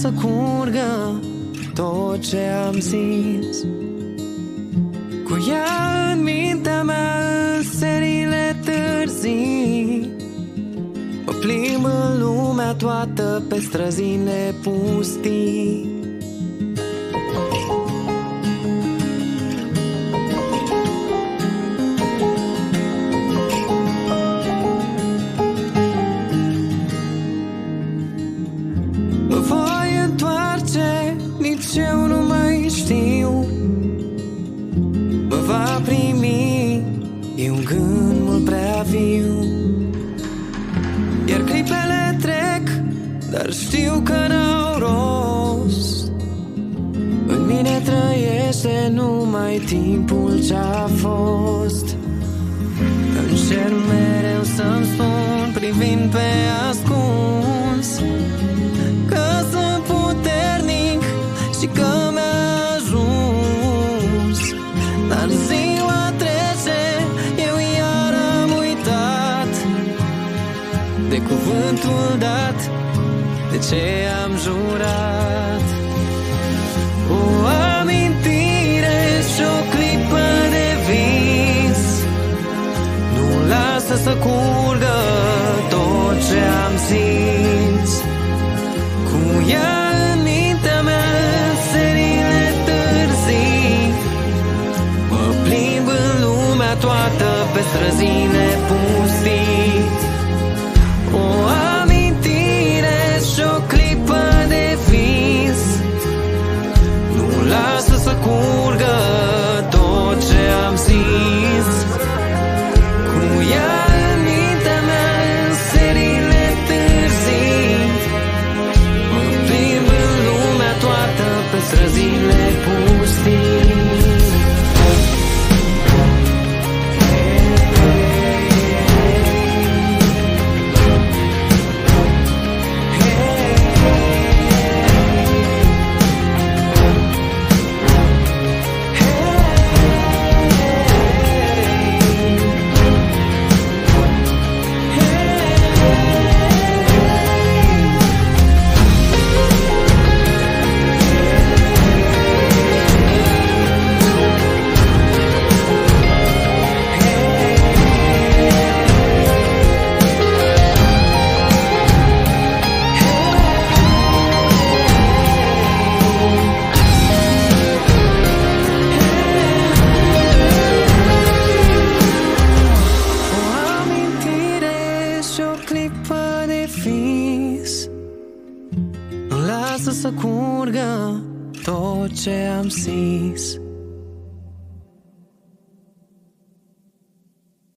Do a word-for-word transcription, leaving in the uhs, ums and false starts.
să curgă tot ce am zis. Cu ea în mintea mea în serile târzii, mă plimb în lumea toată pe străzile pustii. Mă voi întoarce, nici eu nu mai știu. Mă va primi, e un gând mult prea viu. Iar clipele trec, dar știu că n-au rost. În mine trăiește numai timpul ce-a fost. Încerc mereu să-mi spun, privind pe ascuns, că sunt puternic și că mi-a ajuns. Dar ziua trece, eu iar am uitat de cuvântul dat, de ce am jurat. O amintire și-o clipă de vis, nu lasă să curgă tot ce am zis. Cu ea în mintea mea în serile târzii, mă plimb în lumea toată pe străzile pustii. O amintire și-o clipă de vis, nu lasă să curgă tot ce am zis. Cu ea în mintea mea în serile târzii, mă plimb în lumea toată pe străzile pustii. Nu lasă să curgă tot ce am zis.